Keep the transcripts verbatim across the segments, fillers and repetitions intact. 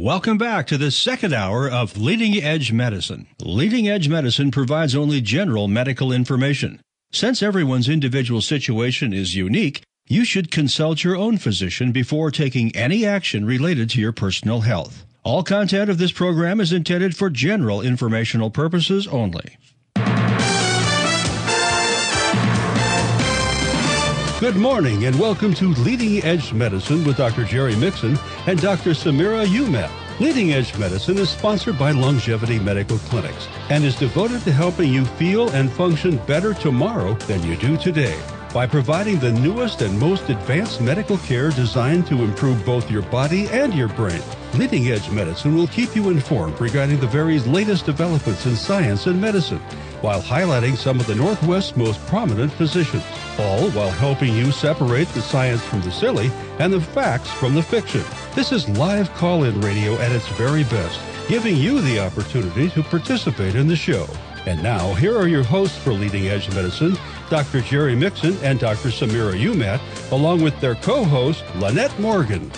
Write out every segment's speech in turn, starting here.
Welcome back to the second hour of Leading Edge Medicine. Leading Edge Medicine provides only general medical information. Since everyone's individual situation is unique, you should consult your own physician before taking any action related to your personal health. All content of this program is intended for general informational purposes only. Good morning and welcome to Leading Edge Medicine with Doctor Jerry Mixon and Doctor Samira Umat. Leading Edge Medicine is sponsored by Longevity Medical Clinics and is devoted to helping you feel and function better tomorrow than you do today by providing the newest and most advanced medical care designed to improve both your body and your brain. Leading Edge Medicine will keep you informed regarding the very latest developments in science and medicine, while highlighting some of the Northwest's most prominent physicians, all while helping you separate the science from the silly and the facts from the fiction. This is live call-in radio at its very best, giving you the opportunity to participate in the show. And now, here are your hosts for Leading Edge Medicine, Doctor Jerry Mixon and Doctor Samira Umat, along with their co-host, Lynette Morgan.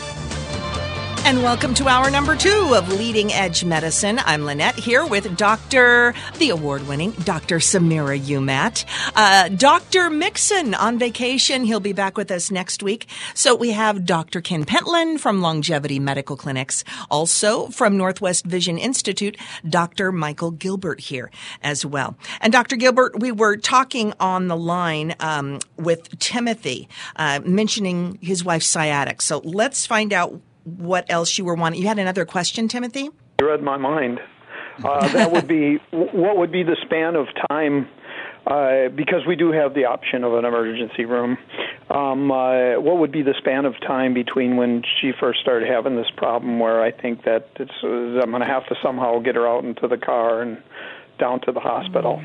And welcome to hour number two of Leading Edge Medicine. I'm Lynette here with Doctor, the award-winning Doctor Samira Umat. Uh, Doctor Mixon on vacation. He'll be back with us next week. So we have Doctor Ken Pentland from Longevity Medical Clinics. Also from Northwest Vision Institute, Doctor Michael Gilbert here as well. And Doctor Gilbert, we were talking on the line um, with Timothy, uh, mentioning his wife's sciatic. So let's find out what else you were wanting. You had another question, Timothy? You read my mind. Uh, that would be, what would be the span of time, uh, because we do have the option of an emergency room, um, uh, what would be the span of time between when she first started having this problem where I think that it's, uh, I'm going to have to somehow get her out into the car and down to the hospital?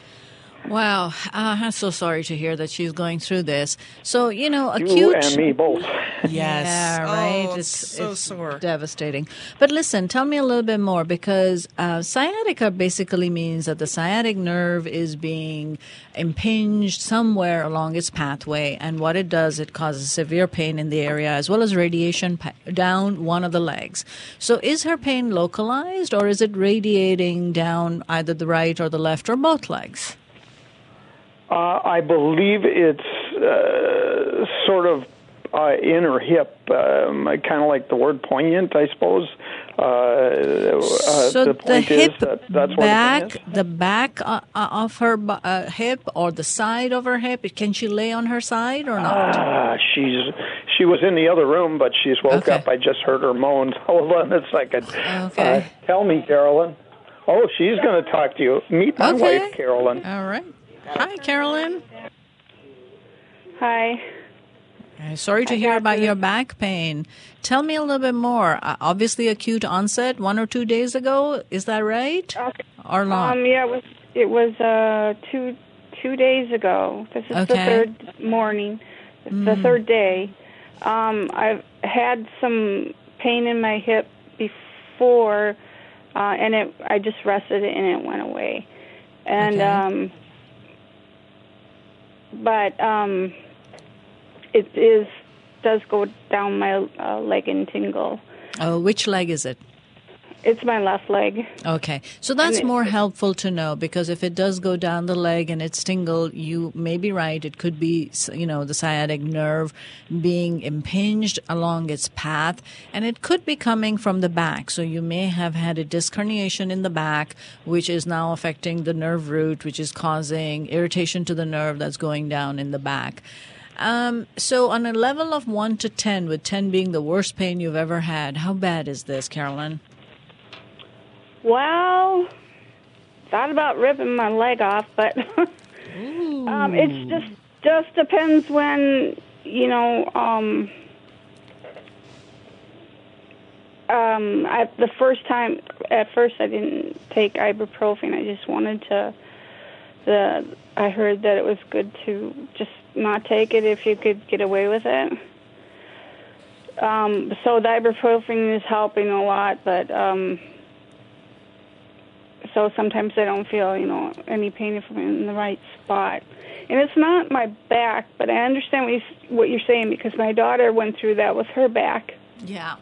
Wow. Uh, I'm so sorry to hear that she's going through this. So, you know, acute... You and me both. Yes. Yeah, right. Oh, it's so it's sore. Devastating. But listen, tell me a little bit more, because uh, sciatica basically means that the sciatic nerve is being impinged somewhere along its pathway. And what it does, it causes severe pain in the area as well as radiation pa- down one of the legs. So is her pain localized, or is it radiating down either the right or the left or both legs? Uh, I believe it's uh, sort of uh, in her hip, um, kind of like the word poignant, I suppose. Uh, uh, so the the, point hip is that that's back, what it is. the back uh, of her uh, hip, or the side of her hip. Can she lay on her side or not? Ah, she's she was in the other room, but she's woke Okay. up. I just heard her moans. Hold on a second. Okay. Uh, tell me, Carolyn. Oh, she's going to talk to you. Meet my Okay. wife, Carolyn. All right. Hi, Carolyn. Hi. Uh, Sorry to hear about your back pain. Tell me a little bit more. Uh, obviously, acute onset one or two days ago. Is that right? Okay. Or not? Um, yeah, it was. It was uh, two two days ago. This is the Okay. third morning. It's the third day. Um, I've had some pain in my hip before, uh, and it. I just rested it and it went away. And Okay. um, but um, it is does go down my uh, leg and tingle. Oh, which leg is it? It's my left leg. Okay. So that's And it- more helpful to know, because if it does go down the leg and it's tingle, you may be right. It could be, you know, the sciatic nerve being impinged along its path, and it could be coming from the back. So you may have had a disc herniation in the back, which is now affecting the nerve root, which is causing irritation to the nerve that's going down in the back. Um, so on a level of one to ten, with ten being the worst pain you've ever had, how bad is this, Carolyn? Well, thought about ripping my leg off, but um, it's just just depends when, you know. Um, um, I, the first time, at first, I didn't take ibuprofen. I just wanted to. The I heard that it was good to just not take it if you could get away with it. Um, so the ibuprofen is helping a lot, but. Um, So sometimes I don't feel, you know, any pain if I'm in the right spot. And it's not my back, but I understand what, you, what you're saying, because my daughter went through that with her back. Yeah.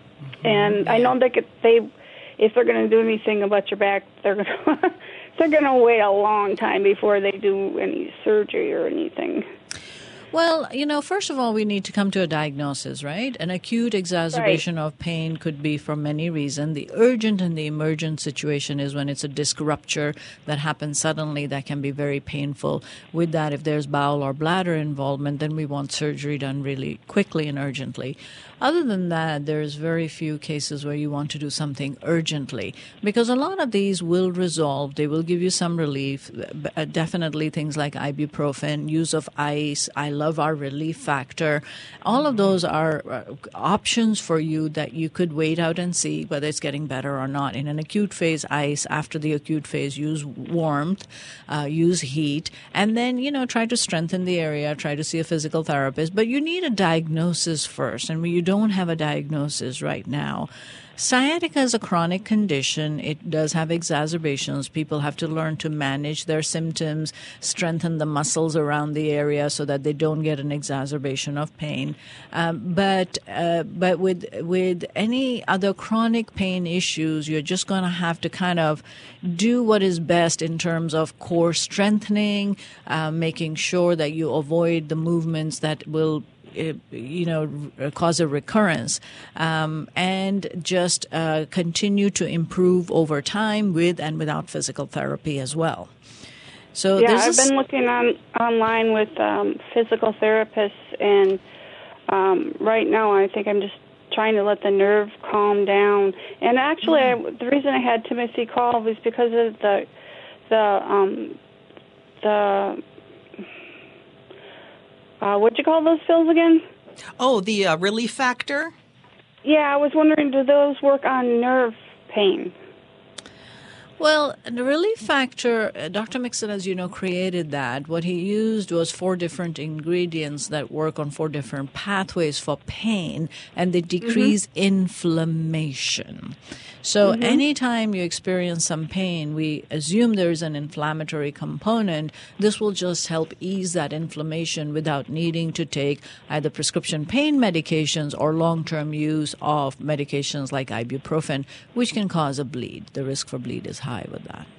And I know they could, they, if they're going to do anything about your back, they're going to they're going to wait a long time before they do any surgery or anything. Well, you know, first of all, we need to come to a diagnosis, right? An acute exacerbation right. of pain could be for many reasons. The urgent and the emergent situation is when it's a disc rupture that happens suddenly that can be very painful. With that, if there's bowel or bladder involvement, then we want surgery done really quickly and urgently. Other than that, there's very few cases where you want to do something urgently because a lot of these will resolve. They will give you some relief. Uh, definitely things like ibuprofen, use of ice. I love our relief factor. All of those are uh, options for you that you could wait out and see whether it's getting better or not. In an acute phase, ice. After the acute phase, use warmth, uh, use heat, and then, you know, try to strengthen the area, try to see a physical therapist. But you need a diagnosis first, and when you don't have a diagnosis right now. Sciatica is a chronic condition. It does have exacerbations. People have to learn to manage their symptoms, strengthen the muscles around the area so that they don't get an exacerbation of pain. Um, but uh, but with with any other chronic pain issues, you're just going to have to kind of do what is best in terms of core strengthening, uh, making sure that you avoid the movements that will you know, cause a recurrence, um, and just uh, continue to improve over time with and without physical therapy as well. So yeah, there's I've been looking on online with um, physical therapists, and um, right now I think I'm just trying to let the nerve calm down. And actually, mm. I, the reason I had Timothy call was because of the the um, the. Uh, what'd you call those pills again? Oh, the uh, relief factor? Yeah, I was wondering, do those work on nerve pain? Well, the relief factor, uh, Doctor Mixon, as you know, created that. What he used was four different ingredients that work on four different pathways for pain, and they decrease mm-hmm. inflammation. So mm-hmm. anytime you experience some pain, we assume there is an inflammatory component. This will just help ease that inflammation without needing to take either prescription pain medications or long-term use of medications like ibuprofen, which can cause a bleed. The risk for bleed is high with that.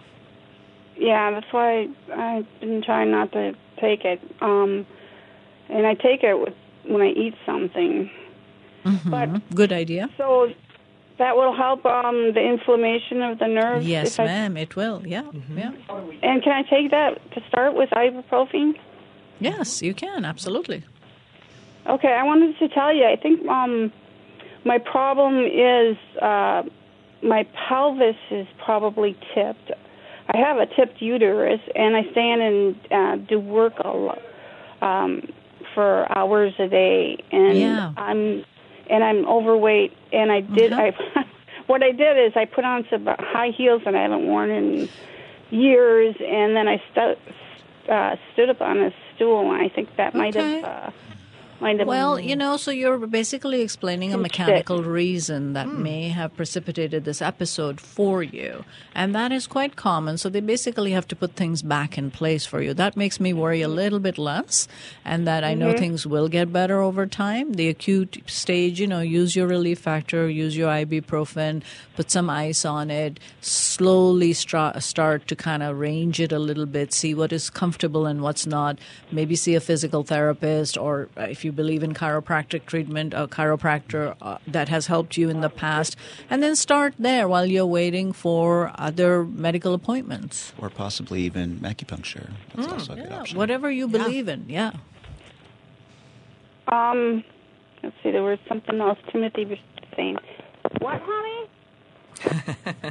Yeah, that's why I've been trying not to take it. Um, and I take it with, when I eat something. Mm-hmm. But good idea. So that will help um, the inflammation of the nerves? Yes, ma'am, I... it will, yeah, mm-hmm. yeah. And can I take that to start with ibuprofen? Yes, you can, absolutely. Okay, I wanted to tell you, I think um, my problem is uh, my pelvis is probably tipped. I have a tipped uterus, and I stand and uh, do work a lot, um, for hours a day, and yeah. I'm and I'm overweight. And I did mm-hmm. I what I did is I put on some high heels that I haven't worn in years, and then I stu- uh, stood up on a stool, and I think that okay. might have. Uh, Might have well, you know, so you're basically explaining a mechanical reason that mm. may have precipitated this episode for you. And that is quite common. So they basically have to put things back in place for you. That makes me worry a little bit less, and that I know mm-hmm. things will get better over time. The acute stage, you know, use your relief factor, use your ibuprofen, put some ice on it, slowly stra- start to kind of range it a little bit, see what is comfortable and what's not. Maybe see a physical therapist, or if you you believe in chiropractic treatment, a chiropractor uh, that has helped you in the past, and then start there while you're waiting for other medical appointments. Or possibly even acupuncture. That's mm, also a yeah, good option. Whatever you believe yeah. in, yeah. Um, let's see, there was something else Timothy was saying. What, honey?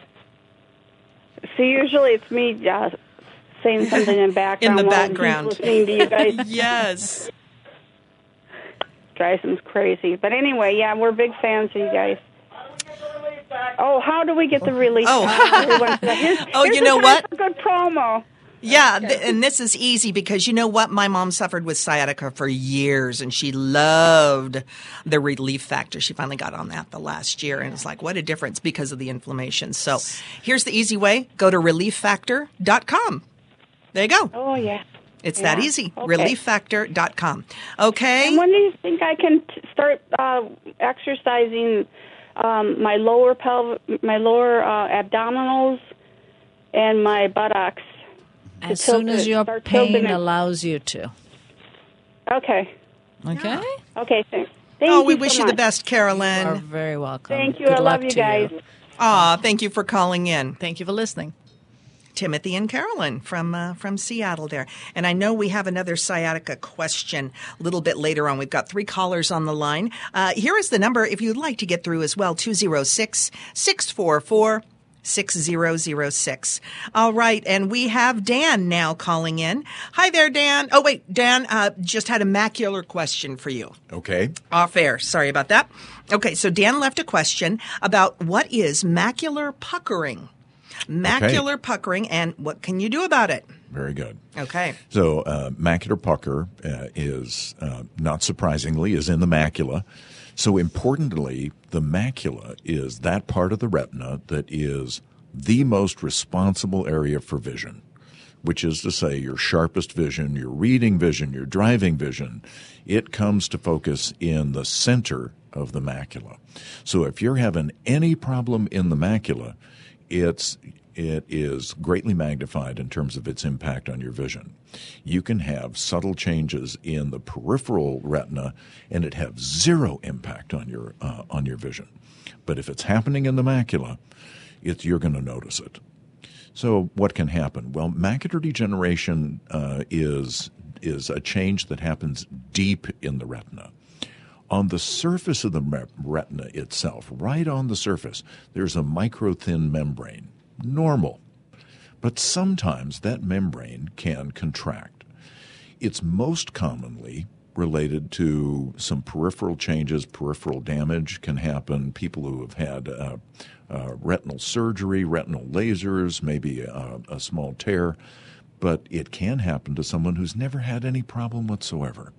See, usually it's me uh, saying something in background in the while background. he's listening to you guys. Yes. Drives him crazy. But anyway, yeah, we're big fans of you guys. Oh, how do we get the relief? Oh, here's, oh here's you know what? Good promo. Yeah, th- and this is easy because you know what? My mom suffered with sciatica for years, and she loved the relief factor. She finally got on that the last year, and it's like, what a difference because of the inflammation. So here's the easy way. Go to relief factor dot com. There you go. Oh, yeah. It's yeah. that easy. Okay. relief factor dot com. Okay? And when do you think I can t- start uh, exercising um, my lower pelv, my lower uh, abdominals, and my buttocks. As tilt soon as it, your start pain tilting it. allows you to. Okay. Okay? Okay, thanks. Thank Oh, you we so wish you the much. best, You are Carolyn. very welcome. Thank you. Good I luck love you to guys. Aw, thank you for calling in. Thank you for listening. Timothy and Carolyn from uh, from Seattle there. And I know we have another sciatica question a little bit later on. We've got three callers on the line. Uh, here is the number if you'd like to get through as well, two oh six, six four four, six zero zero six. All right, and we have Dan now calling in. Hi there, Dan. Oh, wait, Dan uh, just had a macular question for you. Okay. Off air. Sorry about that. Okay, so Dan left a question about what is macular puckering. Macular okay. puckering, and what can you do about it? Very good. Okay. So uh, macular pucker uh, is, uh, not surprisingly, is in the macula. So importantly, the macula is that part of the retina that is the most responsible area for vision, which is to say your sharpest vision, your reading vision, your driving vision. It comes to focus in the center of the macula. So if you're having any problem in the macula, it's it is greatly magnified in terms of its impact on your vision. You can have subtle changes in the peripheral retina, and it have zero impact on your uh, on your vision. But if it's happening in the macula, it's, you're going to notice it. So what can happen? Well, macular degeneration uh, is is a change that happens deep in the retina. On the surface of the retina itself, right on the surface, there's a micro-thin membrane. Normal. But sometimes that membrane can contract. It's most commonly related to some peripheral changes. Peripheral damage can happen. People who have had uh, uh, retinal surgery, retinal lasers, maybe a, a small tear. But it can happen to someone who's never had any problem whatsoever.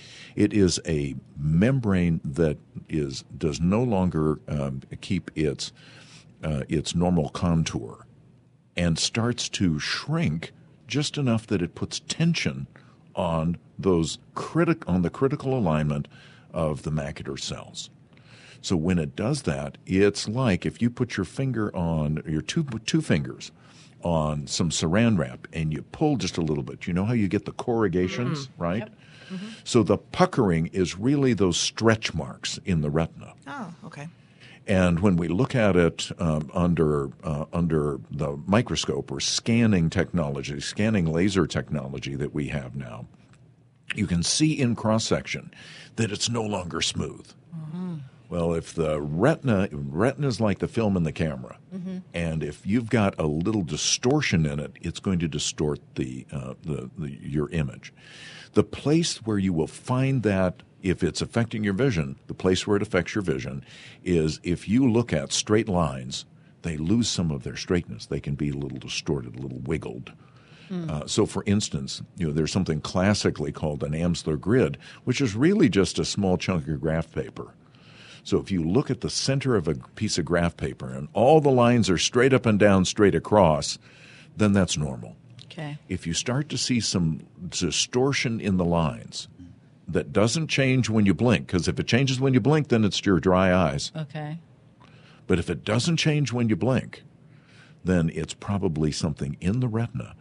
It is a membrane that is does no longer um, keep its uh, its normal contour and starts to shrink just enough that it puts tension on those critic on the critical alignment of the macular cells. So when it does that, it's like if you put your finger on your two two fingers on some saran wrap and you pull just a little bit. You know how you get the corrugations, mm-hmm. right? Yep. Mm-hmm. So the puckering is really those stretch marks in the retina. Oh, okay. And when we look at it um, under uh, under the microscope or scanning technology, scanning laser technology that we have now, you can see in cross-section that it's no longer smooth. Mm-hmm. Well, if the retina retina is like the film in the camera, mm-hmm. and if you've got a little distortion in it, it's going to distort the, uh, the, the your image. The place where you will find that, if it's affecting your vision, the place where it affects your vision is if you look at straight lines, they lose some of their straightness. They can be a little distorted, a little wiggled. Mm. Uh, so, for instance, you know, there's something classically called an Amsler grid, which is really just a small chunk of graph paper. So if you look at the center of a piece of graph paper and all the lines are straight up and down, straight across, then that's normal. Okay. If you start to see some distortion in the lines that doesn't change when you blink, because if it changes when you blink, then it's your dry eyes. Okay. But if it doesn't change when you blink, then it's probably something in the retina.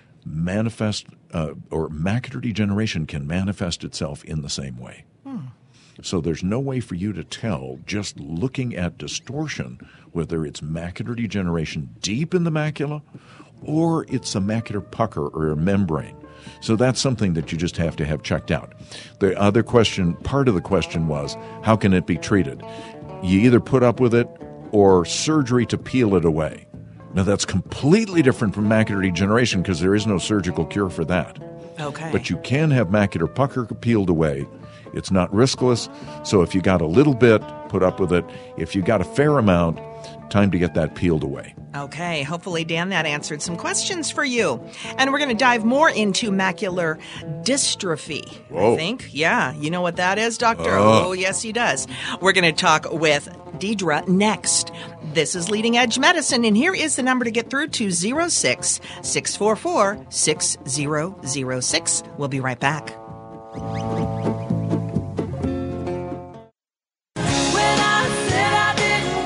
Manifest uh, or macular degeneration can manifest itself in the same way. Hmm. So there's no way for you to tell just looking at distortion whether it's macular degeneration deep in the macula or it's a macular pucker or a membrane. So that's something that you just have to have checked out. The other question, part of the question was, how can it be treated? You either put up with it or surgery to peel it away. Now that's completely different from macular degeneration because there is no surgical cure for that. Okay. But you can have macular pucker peeled away. It's not riskless, so if you got a little bit, put up with it. If you got a fair amount, time to get that peeled away. Okay, hopefully, Dan, that answered some questions for you. And we're going to dive more into macular dystrophy, Whoa. I think. Yeah, you know what that is, Doctor? Uh. Oh, yes, he does. We're going to talk with Deidre next. This is Leading Edge Medicine, and here is the number to get through to oh six, six four four, six zero zero six. We'll be right back. When I said I didn't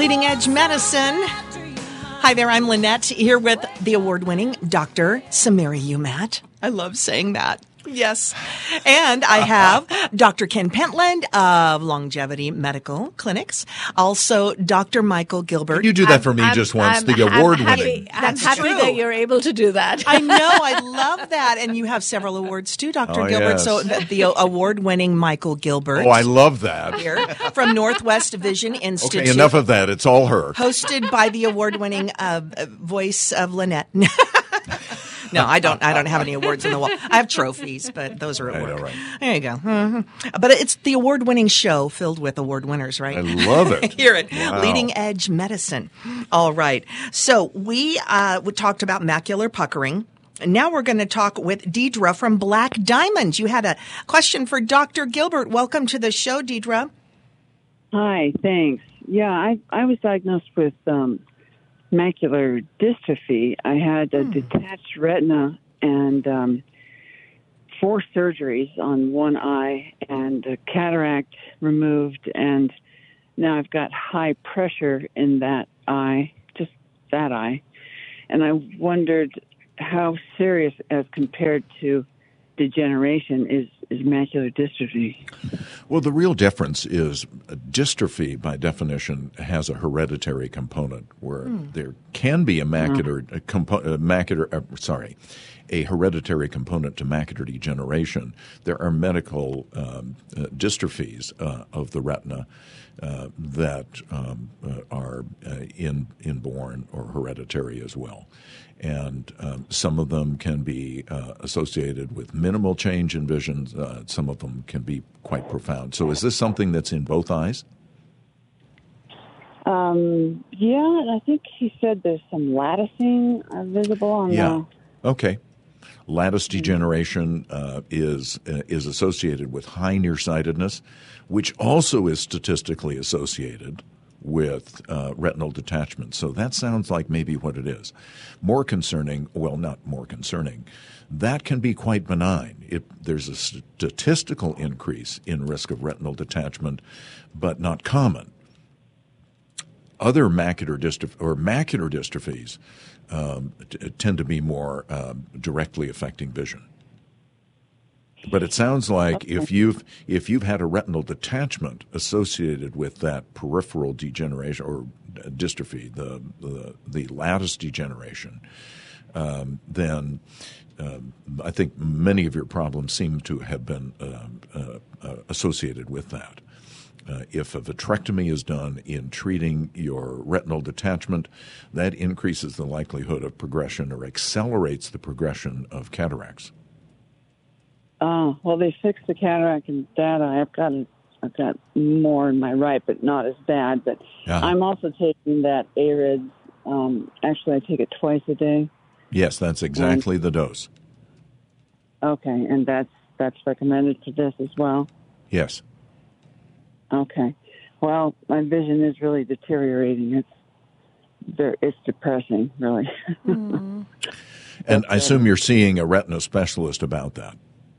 Leading Edge Medicine. Hi there, I'm Lynette, here with the award-winning Doctor Samira Umat. I love saying that. Yes. And I have Doctor Ken Pentland of Longevity Medical Clinics. Also, Doctor Michael Gilbert. Can you do that I'm, for me I'm, just once? I'm, the I'm award-winning. Happy, I'm That's happy true. that you're able to do that. I know. I love that. And you have several awards too, Doctor Oh, Gilbert. yes. So the, the award-winning Michael Gilbert. Oh, I love that. Here from Northwest Vision Institute. Okay, enough of that. It's all her. Hosted by the award-winning uh, voice of Lynette. No, I don't. I don't have any awards on the wall. I have trophies, but those are at I work. know, right. There you go. Mhm. But it's the award-winning show filled with award winners, right? I love it. Hear it. Wow. Leading Edge Medicine. All right. So we uh, we talked about macular puckering. Now we're going to talk with Deidre from Black Diamond. You had a question for Doctor Gilbert. Welcome to the show, Deidre. Hi, thanks. Yeah, I I was diagnosed with um, macular dystrophy. I had a Hmm. detached retina and um, four surgeries on one eye and a cataract removed, and now I've got high pressure in that eye, just that eye. And I wondered how serious as compared to degeneration is, is macular dystrophy. Well, the real difference is uh, dystrophy, by definition, has a hereditary component where there can be a macular, a compo- a macular, uh, sorry, a hereditary component to macular degeneration. There are medical um, uh, dystrophies uh, of the retina uh, that um, uh, are uh, in inborn or hereditary as well. And um, some of them can be uh, associated with minimal change in vision. Uh, some of them can be quite profound. So is this something that's in both eyes? Um, yeah, and I think he said there's some latticing uh, visible on Yeah. Okay. Lattice degeneration uh, is uh, is associated with high nearsightedness, which also is statistically associated with uh, retinal detachment. So that sounds like maybe what it is. More concerning, well, not more concerning, that can be quite benign. It, there's a statistical increase in risk of retinal detachment, but not common. Other macular dystrophy or macular dystrophies um, t- tend to be more um, directly affecting vision. But it sounds like if you've if you've had a retinal detachment associated with that peripheral degeneration or dystrophy, the the, the lattice degeneration, um, then um, I think many of your problems seem to have been uh, uh, uh, associated with that. Uh, if a vitrectomy is done in treating your retinal detachment, that increases the likelihood of progression or accelerates the progression of cataracts. Oh, well, they fixed the cataract in that eye. I've got a, I've got more in my right, but not as bad. But Uh-huh. I'm also taking that AREDS. Um, actually, I take it twice a day. Yes, that's exactly the dose. Okay, and that's that's recommended for this as well. Yes. Okay. Well, my vision is really deteriorating. It's very, it's depressing, really. Mm. And I assume you're seeing a retina specialist about that.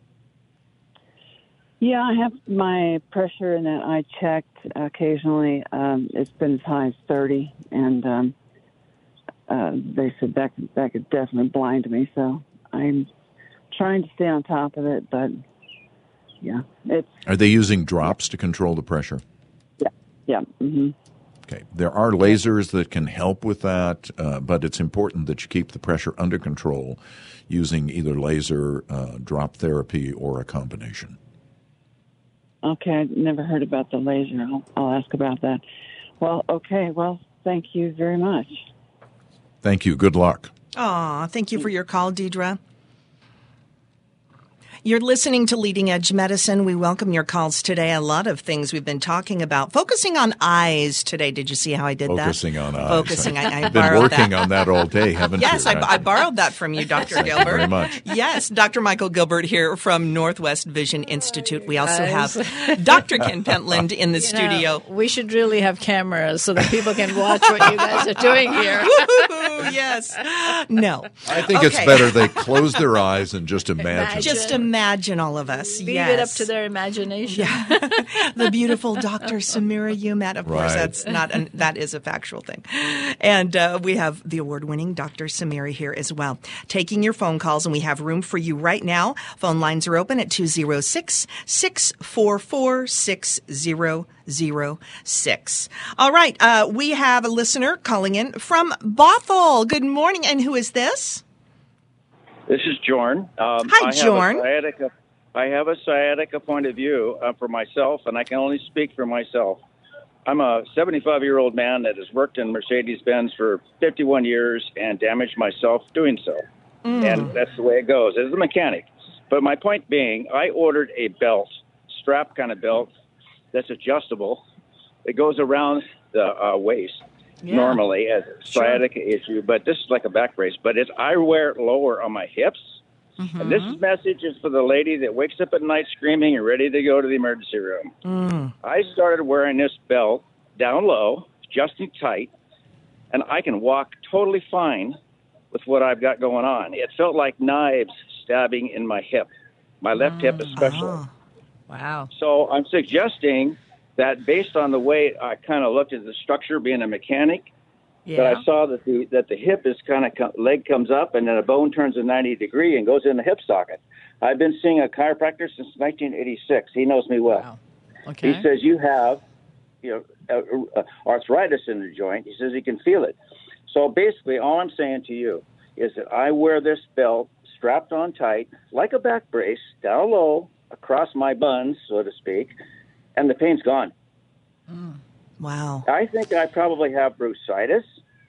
Yeah, I have my pressure in that eye checked occasionally. Um, it's been as high as thirty, and um, uh, they said that could, that could definitely blind me. So I'm trying to stay on top of it, but yeah, it's Are they using drops to control the pressure? yeah, yeah. Mm-hmm. Okay. There are lasers that can help with that, uh, but it's important that you keep the pressure under control using either laser, uh, drop therapy, or a combination. Okay, I never heard about the laser. I'll, I'll ask about that. Well, okay. Well, thank you very much. Thank you. Good luck. Aw, thank you for your call, Deidre. You're listening to Leading Edge Medicine. We welcome your calls today. A lot of things we've been talking about. Focusing on eyes today. Did you see how I did Focusing that? on eyes. Focusing. I, I You've been borrowed working that. on that all day, haven't Yes, you? I, I borrowed that from you, Doctor Thank you Gilbert. very much. Yes, Doctor Michael Gilbert here from Northwest Vision Institute. We also Guys. have Doctor Ken Pentland in the You studio. know, we should really have cameras so that people can watch what you guys are doing here. Woo-hoo, yes. No. I think it's Okay. better they close their eyes and just imagine. Just Imagine. imagine all of us. Leave yes. it up to their imagination. Yeah. The beautiful Doctor Samira Umat. Of course, Right. that's not an, that is a factual thing. And uh, we have the award-winning Doctor Samira here as well, taking your phone calls, and we have room for you right now. Phone lines are open at two oh six, six four four, six oh zero six. All right. Uh, we have a listener calling in from Bothell. Good morning. And who is this? This is Jorn. Um, Hi, I have Jorn. A sciatica, I have a sciatica point of view uh, for myself, and I can only speak for myself. I'm a seventy-five-year-old man that has worked in Mercedes-Benz for fifty-one years and damaged myself doing so. Mm. And that's the way it goes as a mechanic. But my point being, I ordered a belt, strap kind of belt, that's adjustable. It goes around the uh, waist. Yeah. Normally as a sciatica sure. issue, but this is like a back brace. But it's I wear it lower on my hips. Mm-hmm. And this message is for the lady that wakes up at night screaming and ready to go to the emergency room. Mm. I started wearing this belt down low, adjusting tight, and I can walk totally fine with what I've got going on. It felt like knives stabbing in my hip, my left mm. hip especially. Oh. Wow. So I'm suggesting that based on the way I kind of looked at the structure, being a mechanic, yeah. that I saw that the that the hip is kind of co- leg comes up and then a bone turns a ninety degree and goes in the hip socket. I've been seeing a chiropractor since nineteen eighty-six. He knows me well. Wow. Okay. He says you have, you know, uh, uh, arthritis in the joint. He says he can feel it. So basically, all I'm saying to you is that I wear this belt strapped on tight, like a back brace, down low across my buns, so to speak. And the pain's gone. Mm. Wow. I think I probably have bursitis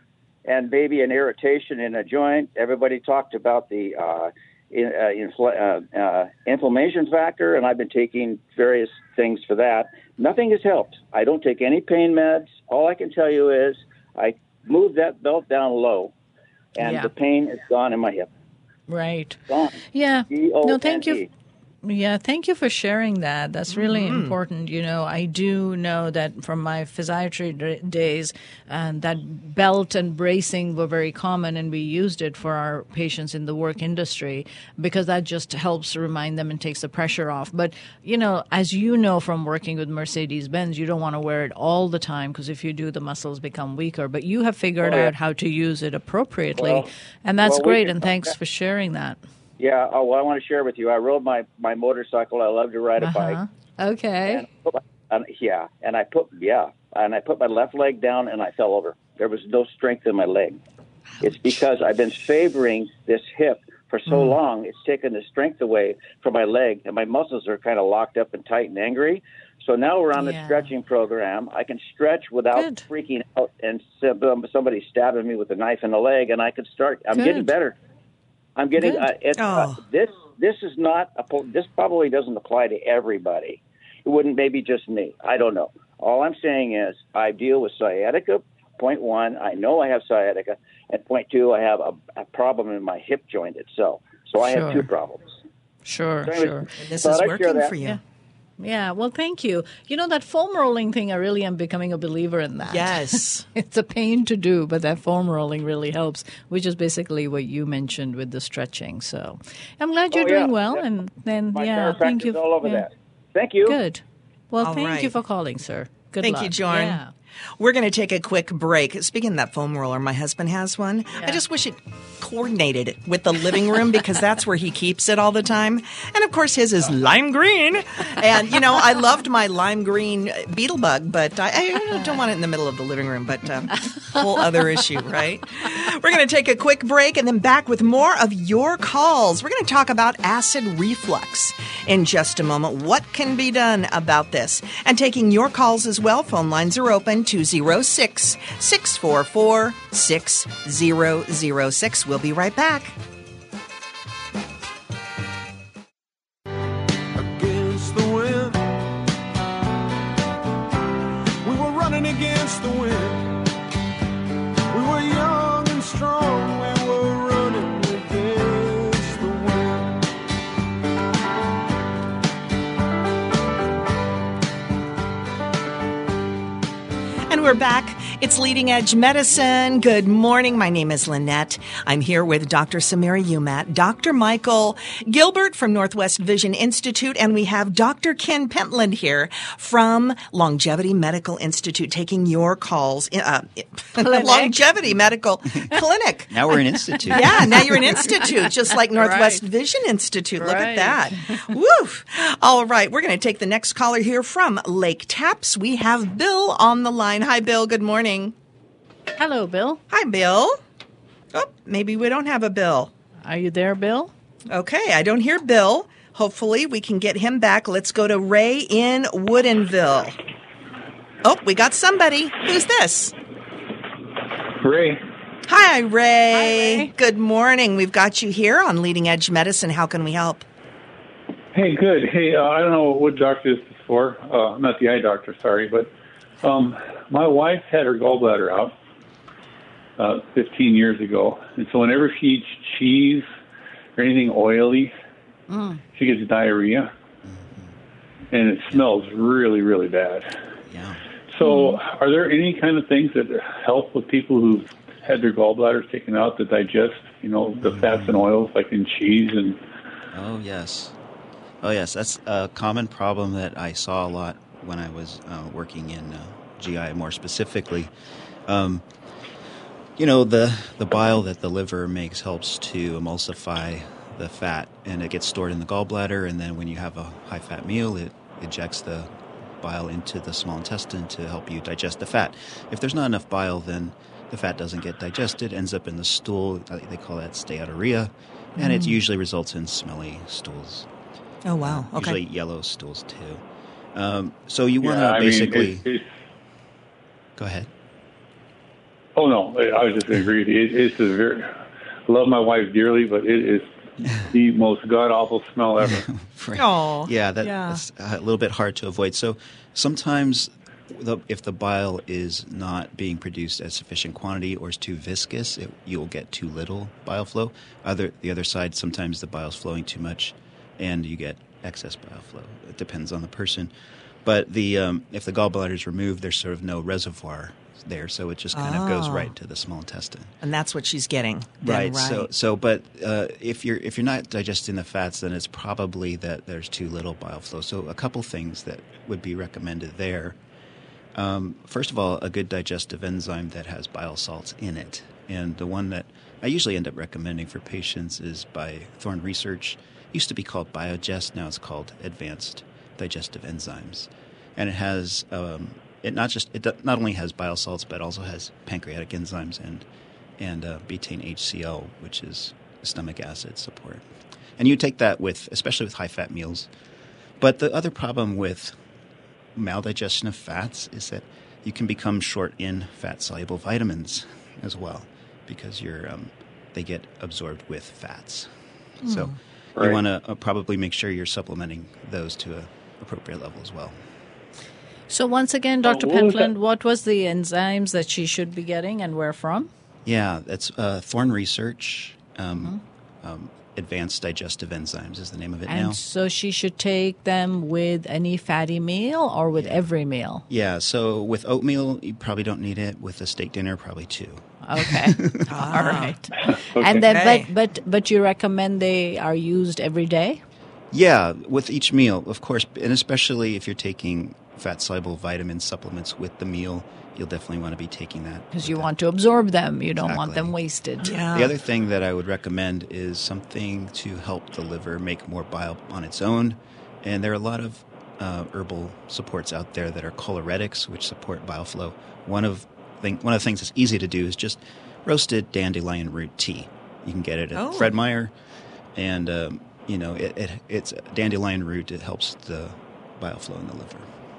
and maybe an irritation in a joint. Everybody talked about the uh, in, uh, infl- uh, uh, inflammation factor, and I've been taking various things for that. Nothing has helped. I don't take any pain meds. All I can tell you is I moved that belt down low, and yeah. the pain is gone in my hip. Right. Gone. Yeah. No, thank you. D O N E. Yeah, thank you for sharing that. That's really mm-hmm. important. You know, I do know that from my physiatry d- days, and that belt and bracing were very common, and we used it for our patients in the work industry because that just helps remind them and takes the pressure off. But, you know, as you know from working with Mercedes-Benz, you don't want to wear it all the time because if you do, the muscles become weaker. But you have figured oh, yeah. out how to use it appropriately, well, and that's well, great, can, and thanks yeah. for sharing that. Yeah, oh, well, I want to share with you. I rode my, my motorcycle. I love to ride a uh-huh. bike. Okay. And I put my, um, yeah, and I put yeah, and I put my left leg down and I fell over. There was no strength in my leg. Ouch. It's because I've been favoring this hip for so mm. long. It's taken the strength away from my leg, and my muscles are kind of locked up and tight and angry. So now we're on the yeah. stretching program. I can stretch without Good. freaking out and somebody stabbing me with a knife in the leg, and I can start. I'm Good. getting better. I'm getting uh, it, oh. uh, this. This is not a, this probably doesn't apply to everybody. It wouldn't, maybe just me. I don't know. All I'm saying is I deal with sciatica. Point one, I know I have sciatica, and point two, I have a, a problem in my hip joint itself. So I sure. have two problems. Sure, so anyway, sure. And this is working for you. Yeah. Yeah, well, thank you. You know, that foam rolling thing, I really am becoming a believer in that. Yes. It's a pain to do, but that foam rolling really helps, which is basically what you mentioned with the stretching. So I'm glad you're oh, doing yeah. well. Yeah. And then, My yeah, thank you. all over yeah. that. Thank you. Good. Well, all thank right. you for calling, sir. Good Thank luck. you, Jorn. Yeah. We're going to take a quick break. Speaking of that foam roller, my husband has one. Yeah. I just wish it coordinated with the living room because that's where he keeps it all the time. And, of course, his is lime green. And, you know, I loved my lime green beetle bug, but I, I don't want it in the middle of the living room. But um, whole other issue, right? We're going to take a quick break and then back with more of your calls. We're going to talk about acid reflux in just a moment. What can be done about this? And taking your calls as well. Phone lines are open. two oh six, six four four, six oh oh six. We'll be right back. Against the wind, we were running against the wind. We were young and strong, we were running against the wind. And we're back. It's Leading Edge Medicine. Good morning. My name is Lynette. I'm here with Doctor Samira Umat, Doctor Michael Gilbert from Northwest Vision Institute, and we have Doctor Ken Pentland here from Longevity Medical Institute taking your calls. Uh, Longevity Medical Clinic. Now we're an institute. Yeah, now you're an institute, just like Northwest Right. Vision Institute. Look Right. at that. Woof. All right, we're going to take the next caller here from Lake Taps. We have Bill on the line. Hi, Bill. Good morning. Hello, Bill. Hi, Bill. Oh, maybe we don't have a Bill. Are you there, Bill? Okay, I don't hear Bill. Hopefully we can get him back. Let's go to Ray in Woodinville. Oh, we got somebody. Who's this? Ray. Hi, Ray. Hi, Ray. Good morning. We've got you here on Leading Edge Medicine. How can we help? Hey, good. Hey, uh, I don't know what doctor this is for. Uh, not the eye doctor, sorry, but um, my wife had her gallbladder out uh, fifteen years ago, and so whenever she eats cheese or anything oily, Mm. she gets diarrhea, and it smells really, really bad. Yeah. So, are there any kind of things that help with people who've had their gallbladders taken out to digest, you know, the fats and oils like in cheese and? Oh, yes. Oh, yes. That's a common problem that I saw a lot when I was uh, working in uh, G I more specifically. Um, you know, the, the bile that the liver makes helps to emulsify the fat, and it gets stored in the gallbladder, and then when you have a high-fat meal, it ejects the bile into the small intestine to help you digest the fat. If there's not enough bile, then the fat doesn't get digested, ends up in the stool. They call that steatorrhea, and it usually results in smelly stools. Oh, wow. Uh, Okay. Usually yellow stools, too. Um, so you want to Yeah, I mean, basically... it's- it's- Go ahead. Oh no, I was just going to agree with you. It, it's a very. I love my wife dearly, but it is the most god awful smell ever. Right. Oh, Yeah, that, yeah. that's a little bit hard to avoid. So sometimes the, if the bile is not being produced at sufficient quantity or is too viscous, it, you'll get too little bile flow. Other The other side, sometimes the bile is flowing too much and you get excess bile flow. It depends on the person. But the um, if the gallbladder is removed, there's sort of no reservoir there, so it just kind of goes Oh. right to the small intestine. And that's what she's getting. then, Right. right. So, so, but uh, if you're if you're not digesting the fats, then it's probably that there's too little bile flow. So, a couple things that would be recommended there. Um, first of all, a good digestive enzyme that has bile salts in it, and the one that I usually end up recommending for patients is by Thorne Research. It used to be called Biogest, now it's called Advanced Digestive Enzymes, and it has. Um, It not just it do- not only has bile salts, but also has pancreatic enzymes and and uh, betaine H C L, which is stomach acid support. And you take that with, especially with high fat meals. But the other problem with maldigestion of fats is that you can become short in fat soluble vitamins as well, because you're um, they get absorbed with fats. So Right. you want to uh, probably make sure you're supplementing those to an appropriate level as well. So once again, Doctor what was Pentland, that? what was the enzymes that she should be getting and where from? Yeah, that's uh, Thorne Research. Um, um, Advanced Digestive Enzymes is the name of it And now. so she should take them with any fatty meal or with every meal? Yeah, so with oatmeal, you probably don't need it. With a steak dinner, probably two. Okay. All right. Okay. And then, Okay. but, but, but you recommend they are used every day? Yeah, with each meal, of course, and especially if you're taking fat-soluble vitamin supplements with the meal, you'll definitely want to be taking that. Because with you it. want to absorb them. You don't want Exactly. them wasted. Yeah. The other thing that I would recommend is something to help the liver make more bile on its own. And there are a lot of uh, herbal supports out there that are choleretics, which support bile flow. One of thing, one of the things that's easy to do is just roasted dandelion root tea. You can get it at Oh. Fred Meyer, and um, you know it, it, it's dandelion root. It helps the bile flow in the liver.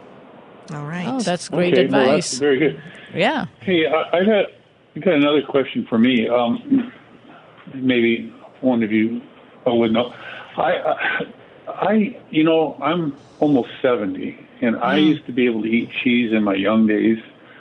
All right. Oh, that's great Okay, well, that's advice. very good. Yeah. Hey, I, I got I got another question for me. Um, maybe one of you would know. I, I, I, you know, I'm almost seventy, and I used to be able to eat cheese in my young days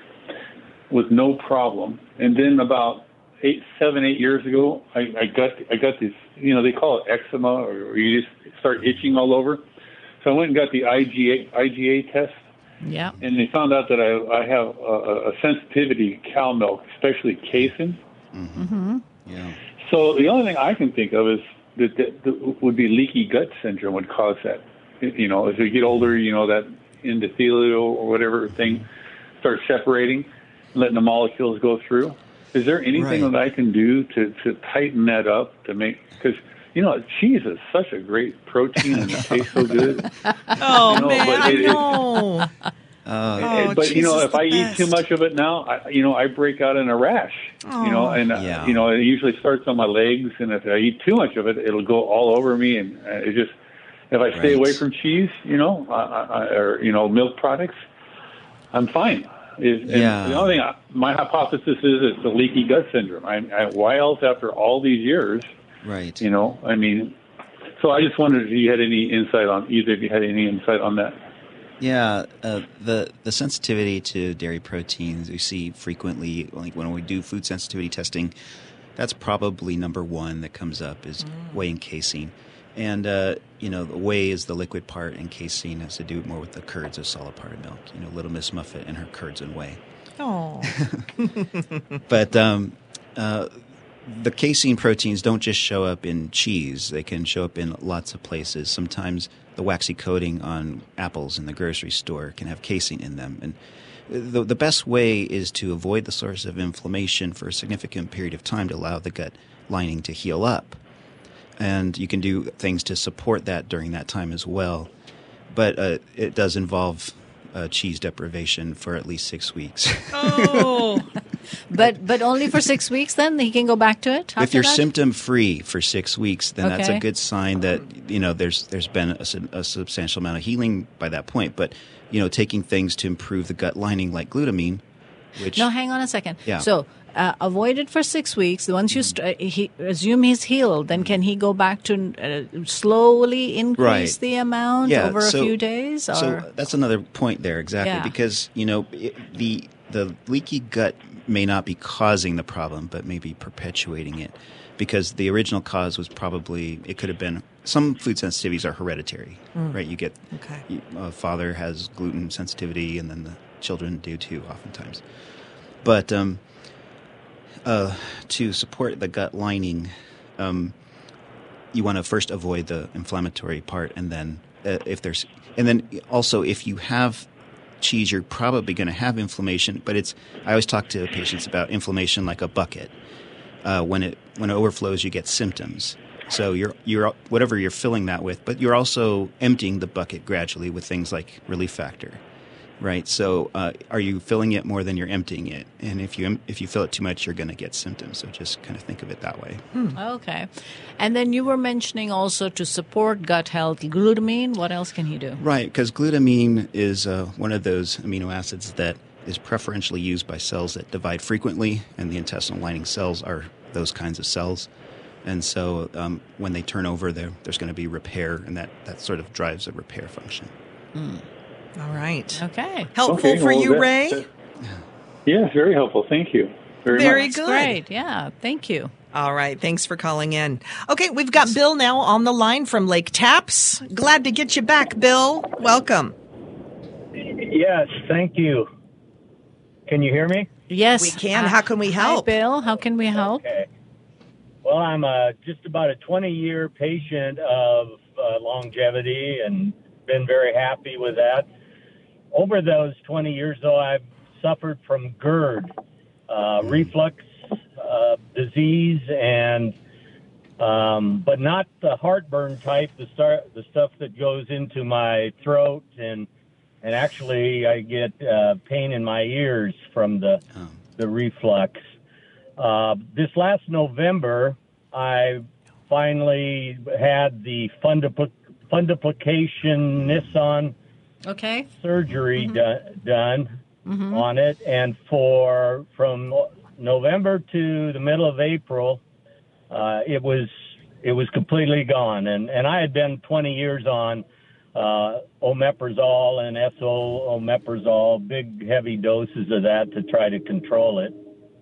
with no problem. And then about eight, seven, eight years ago, I, I got I got this. You know, they call it eczema, or you just start itching all over. So I went and got the I G A I G A test. Yeah. And they found out that I, I have a, a sensitivity to cow milk, especially casein. Mm-hmm. Mm-hmm. Yeah. So the only thing I can think of is that, that, that would be leaky gut syndrome would cause that. You know, as you get older, you know, that endothelial or whatever thing starts separating, letting the molecules go through. Is there anything Right. that I can do to, to tighten that up to make, because, you know, cheese is such a great protein and it tastes so good. Oh, You know, man, but I it- it- know. Uh, Oh, but, you know, cheese is if the I best. eat too much of it now, I, you know, I break out in a rash, you know, and, uh, Yeah. you know, it usually starts on my legs. And if I eat too much of it, it'll go all over me. And uh, it just, if I stay Right. away from cheese, you know, I, I, or, you know, milk products, I'm fine. Is, and Yeah. The only thing, I, my hypothesis is it's the leaky gut syndrome. I, I, why else after all these years, right. you know, I mean, so I just wondered if you had any insight on, either of you had any insight on that. Yeah, uh, the the sensitivity to dairy proteins we see frequently, like when we do food sensitivity testing, that's probably number one that comes up is whey and casein. And, uh, you know, the whey is the liquid part, and casein has to do more with the curds, a solid part of milk. You know, Little Miss Muffet and her curds and whey. Oh. But um, uh, the casein proteins don't just show up in cheese. They can show up in lots of places. Sometimes the waxy coating on apples in the grocery store can have casein in them. And the, the best way is to avoid the source of inflammation for a significant period of time to allow the gut lining to heal up. And you can do things to support that during that time as well. But uh, it does involve uh, cheese deprivation for at least six weeks. Oh. But but only for six weeks. Then he can go back to it. If after you're that? symptom free for six weeks, then that's Okay. a good sign that you know there's there's been a, sub- a substantial amount of healing by that point. But you know, taking things to improve the gut lining like glutamine, which No, hang on a second. Yeah. So uh, avoid it for six weeks. Once you st- he, assume he's healed, then can he go back to uh, slowly increase Right. the amount Yeah, over so- a few days? Or? So that's another point there, exactly, Yeah. because you know it, the the leaky gut may not be causing the problem, but maybe perpetuating it, because the original cause was probably it could have been some food sensitivities are hereditary, right? You get Okay. you, a father has gluten sensitivity, and then the children do too, oftentimes. But um, uh, to support the gut lining, um, you want to first avoid the inflammatory part, and then uh, if there's, and then also if you have cheese, you're probably going to have inflammation. But it's I always talk to patients about inflammation like a bucket. Uh, when it when it overflows, you get symptoms. So you're you're whatever you're filling that with, but you're also emptying the bucket gradually with things like relief factor, right? So uh, are you filling it more than you're emptying it? And if you em- if you fill it too much, you're going to get symptoms. So just kind of think of it that way. Okay. And then you were mentioning also to support gut health, glutamine. What else can he do? Right, because glutamine is uh, one of those amino acids that is preferentially used by cells that divide frequently, and the intestinal lining cells are those kinds of cells. And so um, when they turn over, there, there's going to be repair, and that, that sort of drives a repair function. All right. Okay. Helpful Okay, for well, you, that- Ray? that- Yes, very helpful. Thank you very, Very much. good. Great. Yeah. Thank you. All right. Thanks for calling in. Okay, we've got Bill now on the line from Lake Taps. Glad to get you back, Bill. Welcome. Yes, thank you. Can you hear me? Yes. We can. How can we help? Hi, Bill. How can we help? Okay. Well, I'm uh, just about a twenty-year patient of uh, longevity and been very happy with that. Over those twenty years, though, I've suffered from GERD, uh, reflux uh, disease, and um, but not the heartburn type, the start, the stuff that goes into my throat, and and actually I get uh, pain in my ears from the Oh. the reflux. Uh, this last November, I finally had the fundipl- fundiplication Nissan Okay. surgery Mm-hmm. do- done on it, and for from November to the middle of April, uh, it was it was completely gone. And and I had been twenty years on uh, omeprazole and S O omeprazole, big heavy doses of that to try to control it.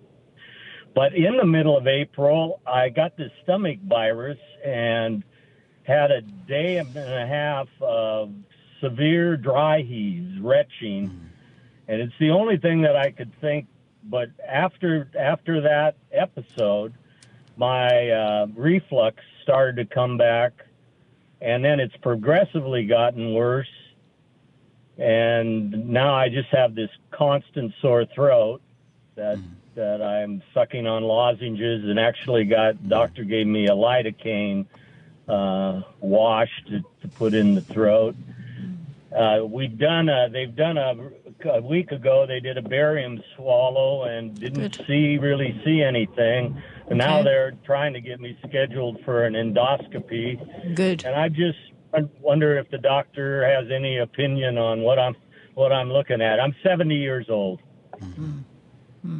But in the middle of April, I got this stomach virus and had a day and a half of severe dry heaves, retching, mm. and it's the only thing that I could think. But after after that episode, my uh, reflux started to come back, and then it's progressively gotten worse. And now I just have this constant sore throat that mm. that I'm sucking on lozenges, and actually got doctor gave me a lidocaine uh, wash to, to put in the throat. Uh, we've done a, they've done a, a week ago. They did a barium swallow and didn't Good. see really see anything. And okay. now they're trying to get me scheduled for an endoscopy. Good. And I just wonder if the doctor has any opinion on what I'm what I'm looking at. I'm seventy years old. Mm-hmm. Mm-hmm.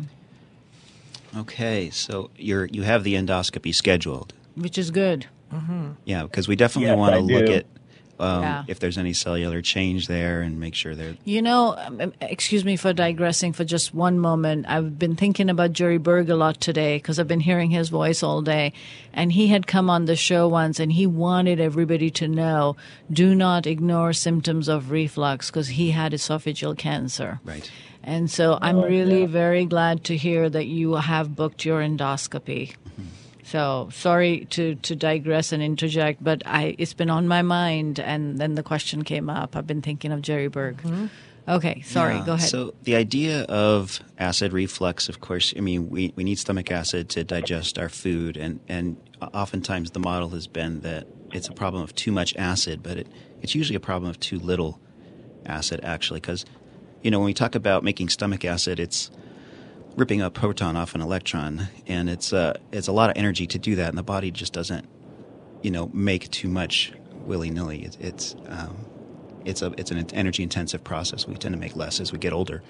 Okay, so you're you have the endoscopy scheduled, which is good. Mm-hmm. Yeah, because we definitely yes, want to look do. at um, yeah. if there's any cellular change there and make sure they're. You know, um, excuse me for digressing for just one moment. I've been thinking about Jerry Berg a lot today because I've been hearing his voice all day. And he had come on the show once and he wanted everybody to know, do not ignore symptoms of reflux because he had esophageal cancer. Right. And so I'm oh, really yeah. very glad to hear that you have booked your endoscopy. Mm-hmm. So sorry to, to digress and interject, but I it's been on my mind, and then the question came up. I've been thinking of Jerry Berg. Mm-hmm. Okay, sorry, yeah, go ahead. So the idea of acid reflux, of course, I mean, we, we need stomach acid to digest our food, and, and oftentimes the model has been that it's a problem of too much acid, but it, it's usually a problem of too little acid, actually, because, you know, when we talk about making stomach acid, it's ripping a proton off an electron, and it's uh, it's a lot of energy to do that, and the body just doesn't, you know, make too much willy-nilly. It, it's um, it's a it's an energy-intensive process. We tend to make less as we get older.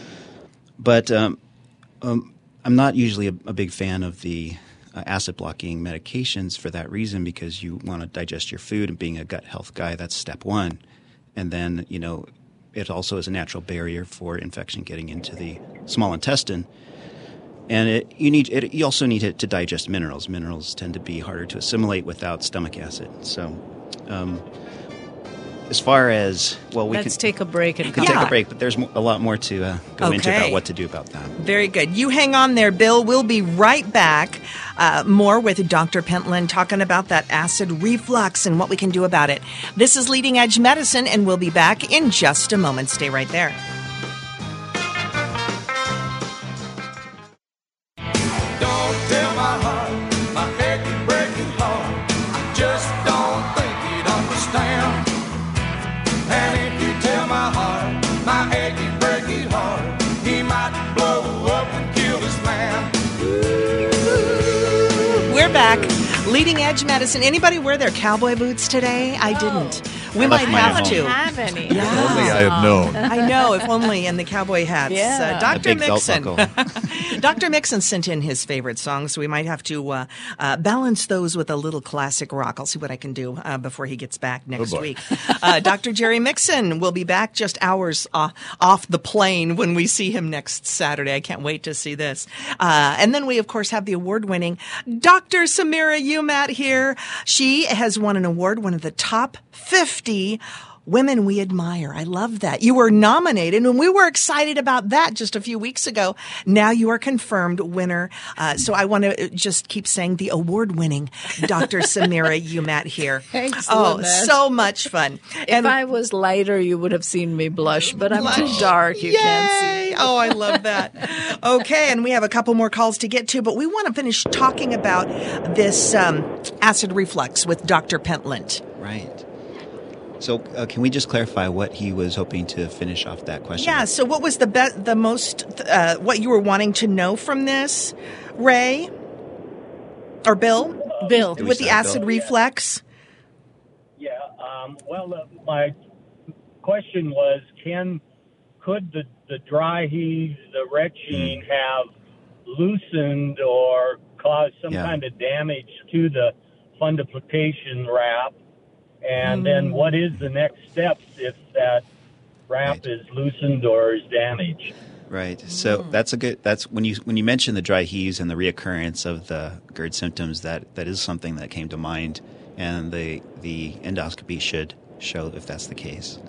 But um, um, I'm not usually a, a big fan of the uh, acid-blocking medications for that reason, because you want to digest your food, and being a gut health guy, that's step one. And then, you know, it also is a natural barrier for infection getting into the small intestine. And it, you need it, you also need it to digest minerals. Minerals tend to be harder to assimilate without stomach acid. So um, as far as, well, we Let's can take a break and we come can take Yeah. a break, but there's mo- a lot more to uh, go Okay. into about what to do about that. Very good. You hang on there, Bill. We'll be right back. Uh, more with Doctor Pentland talking about that acid reflux and what we can do about it. This is Leading Edge Medicine, and we'll be back in just a moment. Stay right there. Don't tell my heart, my achy, breaking heart. I just don't think he'd understand. And if you tell my heart, my achy, breaking heart, he might blow up and kill this man. We're back. Leading Edge Medicine. Anybody wear their cowboy boots today? I didn't. We I might left mine have at to. home. have any. If only I had known. I know, if only, and the cowboy hats. Yeah. Uh, Doctor A big belt Mixon. buckle. Doctor Mixon sent in his favorite songs, so we might have to uh, uh, balance those with a little classic rock. I'll see what I can do uh, before he gets back next boy. week. Uh, Doctor Jerry Mixon will be back just hours uh, off the plane when we see him next Saturday. I can't wait to see this. Uh, and then we, of course, have the award-winning Doctor Samira Umat here. She has won an award, one of the top fifty women we admire. I love that. You were nominated, and we were excited about that just a few weeks ago. Now you are confirmed winner. Uh, so I want to just keep saying the award-winning Doctor Samira Umat here. Thanks, Oh, Lynette. so much fun. If I was lighter, you would have seen me blush, but I'm too dark. You Yay! can't see. Oh, I love that. Okay, and we have a couple more calls to get to, but we want to finish talking about this um, acid reflux with Doctor Pentland. Right. So uh, can we just clarify what he was hoping to finish off that question? Yeah, so what was the be- the most, uh, what you were wanting to know from this, Ray? Or Bill? Bill. Did we With the start, acid Bill? reflux? Yeah. Um, well, uh, my question was, can could the, the dry heaves, the retching, have loosened or caused some Yeah. kind of damage to the fundiplication wrap? And then what is the next steps if that wrap Right. is loosened or is damaged? Right. So that's a good. That's when you when you mention the dry heaves and the reoccurrence of the GERD symptoms. That that is something that came to mind, and the the endoscopy should show if that's the case.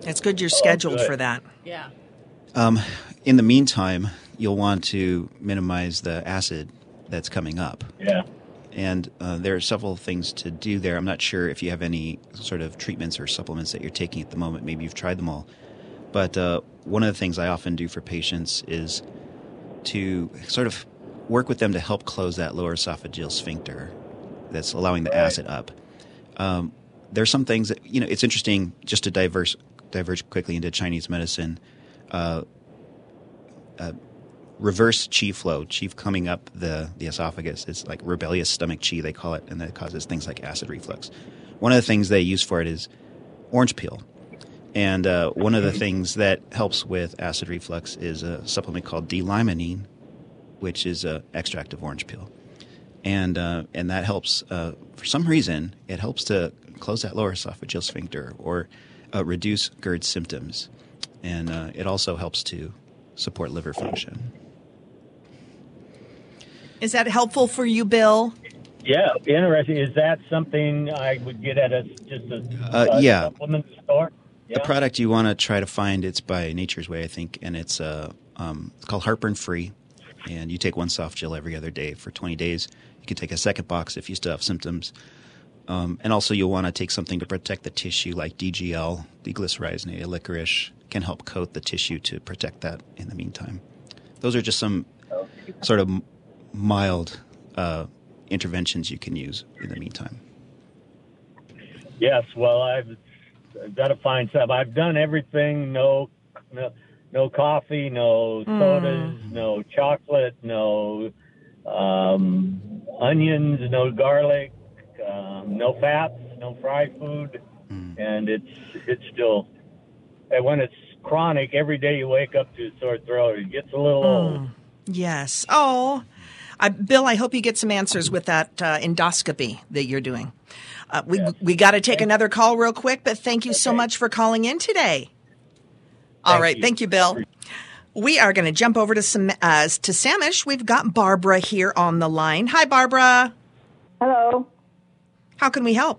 It's good you're scheduled good. for that. Yeah. Um, in the meantime, you'll want to minimize the acid that's coming up. Yeah. And uh, there are several things to do there. I'm not sure if you have any sort of treatments or supplements that you're taking at the moment. Maybe you've tried them all. But uh, one of the things I often do for patients is to sort of work with them to help close that lower esophageal sphincter that's allowing the acid up. Um, there's some things that, you know, it's interesting just to diverse, diverge quickly into Chinese medicine. Uh, uh, reverse qi flow, qi coming up the, the esophagus. It's like rebellious stomach qi, they call it, and that causes things like acid reflux. One of the things they use for it is orange peel. And uh, one of the things that helps with acid reflux is a supplement called D-limonene, which is an extract of orange peel. And uh, and that helps, uh, for some reason, it helps to close that lower esophageal sphincter or uh, reduce GERD symptoms. And uh, it also helps to support liver function. Is that helpful for you, Bill? Yeah, interesting. Is that something I would get at a just a, Uh, a yeah. supplement store? Yeah. The product you want to try to find, it's by Nature's Way, I think, and it's uh, um, it's called Heartburn Free. And you take one soft gel every other day for twenty days. You can take a second box if you still have symptoms. Um, and also you'll want to take something to protect the tissue like D G L, deglycyrrhizated licorice, can help coat the tissue to protect that in the meantime. Those are just some sort of mild uh, interventions you can use in the meantime. Yes, well, I've, I've got to find some. I've done everything. No, no, no coffee, no sodas, mm. no chocolate, no um, onions, no garlic, um, no fats, no fried food, mm. and it's it's still. And when it's chronic, every day you wake up to a sore throat, it gets a little mm. old. Yes. Oh, I, Bill, I hope you get some answers with that uh, endoscopy that you're doing. Uh, we yes. we got to take another call real quick, but thank you okay. so much for calling in today. All thank right. You. Thank you, Bill. We are going to jump over to some uh, to Samish. We've got Barbara here on the line. Hi, Barbara. Hello. How can we help?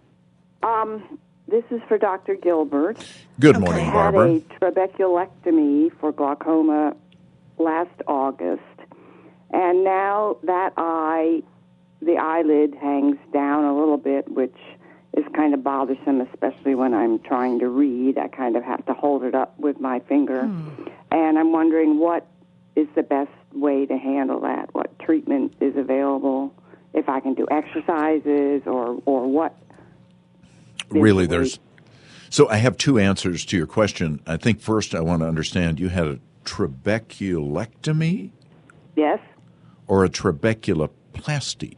Um, this is for Doctor Gilbert. Good okay. morning, Barbara. I had a trabeculectomy for glaucoma last August, and now that eye, the eyelid hangs down a little bit, which is kind of bothersome, especially when I'm trying to read. I kind of have to hold it up with my finger. Hmm. And I'm wondering what is the best way to handle that, what treatment is available, if I can do exercises or, or what. Really, there's... So I have two answers to your question. I think first I want to understand, you had a trabeculectomy? Yes. Or a trabeculoplasty?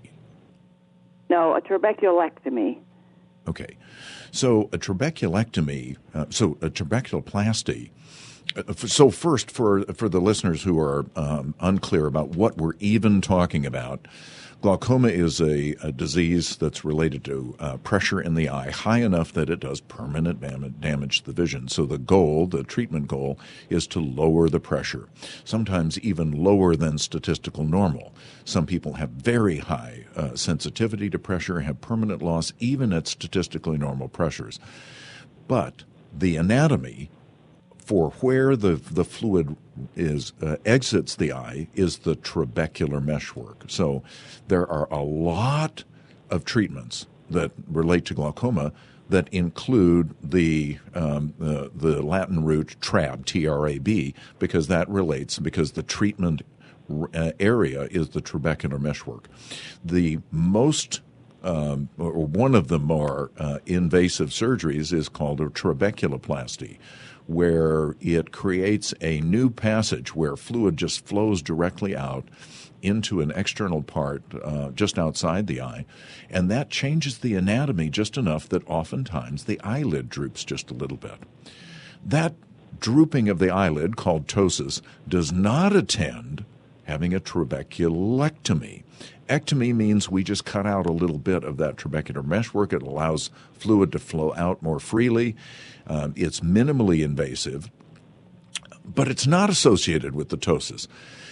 No, a trabeculectomy. Okay. So a trabeculectomy, uh, so a trabeculoplasty. Uh, so first, for for the listeners who are um, unclear about what we're even talking about, glaucoma is a, a disease that's related to uh, pressure in the eye high enough that it does permanent dam- damage to the vision. So the goal, the treatment goal, is to lower the pressure, sometimes even lower than statistical normal. Some people have very high uh, sensitivity to pressure, have permanent loss even at statistically normal pressures. But the anatomy for where the the fluid is uh, exits the eye is the trabecular meshwork. So there are a lot of treatments that relate to glaucoma that include the um, the, the Latin root trab, T R A B, because that relates, because the treatment uh, area is the trabecular meshwork. The most Um, or one of the more uh, invasive surgeries is called a trabeculoplasty, where it creates a new passage where fluid just flows directly out into an external part uh, just outside the eye, and that changes the anatomy just enough that oftentimes the eyelid droops just a little bit. That drooping of the eyelid, called ptosis, does not attend having a trabeculectomy. Ectomy means we just cut out a little bit of that trabecular meshwork. It allows fluid to flow out more freely. Um, it's minimally invasive, but it's not associated with the ptosis.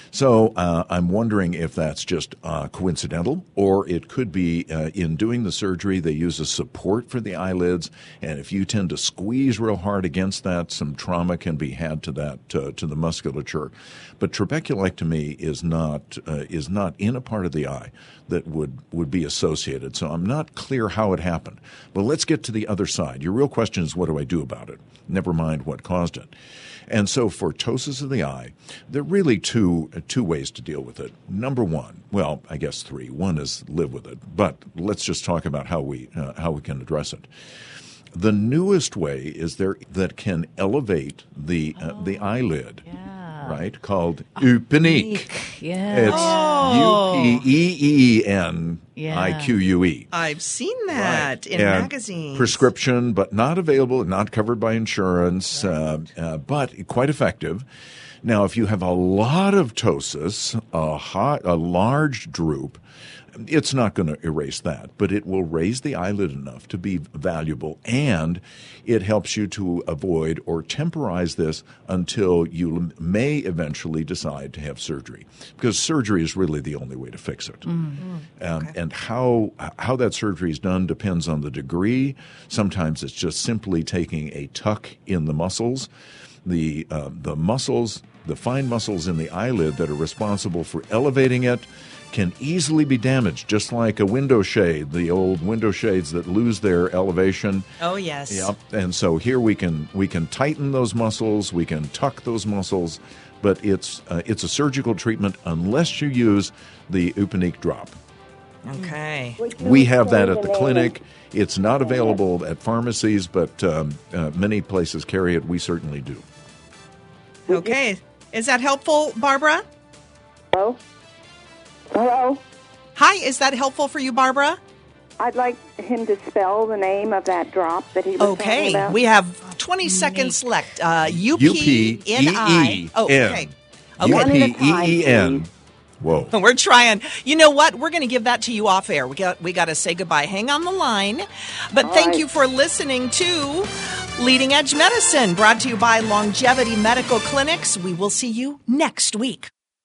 So uh, I'm wondering if that's just uh, coincidental, or it could be uh, in doing the surgery, they use a support for the eyelids, and if you tend to squeeze real hard against that, some trauma can be had to that uh, to the musculature. But trabeculectomy is not uh, is not in a part of the eye that would, would be associated. So I'm not clear how it happened. But let's get to the other side. Your real question is, what do I do about it? Never mind what caused it. And so for ptosis of the eye, there are really two two ways to deal with it. Number one, well, I guess three. One is live with it, but let's just talk about how we uh, how we can address it. The newest way is there that can elevate the uh, the eyelid, yeah. right? Called oh, Upenique. Yeah, it's oh. U P E E N I Q U E. I've seen that right. in and magazines. Prescription, but not available, not covered by insurance, right. uh, uh, but quite effective. Now, if you have a lot of ptosis, a, hot, a large droop, it's not going to erase that, but it will raise the eyelid enough to be valuable, and it helps you to avoid or temporize this until you may eventually decide to have surgery, because surgery is really the only way to fix it. Mm-hmm. Um, okay. And how how that surgery is done depends on the degree. Sometimes it's just simply taking a tuck in the muscles. The uh, the muscles, the fine muscles in the eyelid that are responsible for elevating it can easily be damaged, just like a window shade, the old window shades that lose their elevation. Oh, yes. Yep. And so here we can we can tighten those muscles, we can tuck those muscles, but it's uh, it's a surgical treatment unless you use the Upenique drop. Okay. We have that at the clinic. It's not available at pharmacies, but um, uh, many places carry it. We certainly do. Okay. Is that helpful, Barbara? Hello? Hello? Hi, is that helpful for you, Barbara? I'd like him to spell the name of that drop that he was talking Okay. about. We have twenty seconds left. Uh, U P N I. Oh, okay. U Okay. P E E N. Whoa. We're trying. You know what? We're going to give that to you off air. We got we got to say goodbye. Hang on the line. But All thank right. you for listening to Leading Edge Medicine, brought to you by Longevity Medical Clinics. We will see you next week.